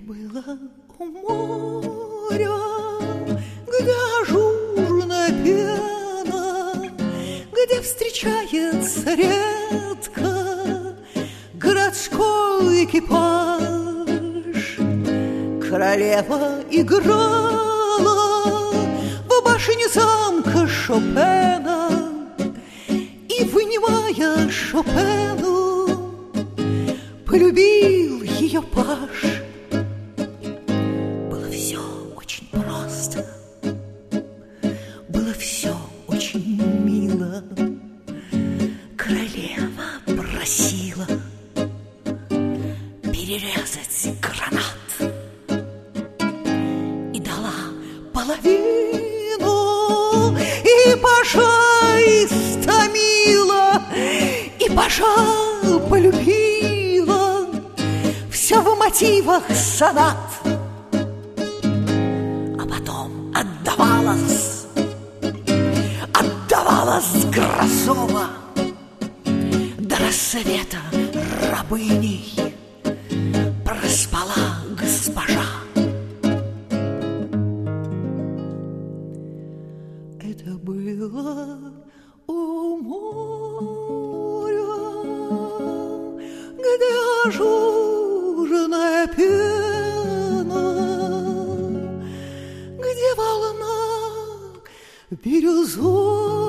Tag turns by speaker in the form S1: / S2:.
S1: было у моря, где ажурная пена, где встречается редко городской экипаж. Королева играла в башне замка Шопена, и, вынимая Шопену, полюбил ее паж. Было все очень просто, было все очень мило. Королева просила перерезать гранат и дала половину, и пажа истомила, и пажа полюбила. Все в мотивах сонат, а потом отдавалась Грозова до рассвета рабыней проспала госпожа. Это было у моря, где ажурная пена, где волна бирюзовая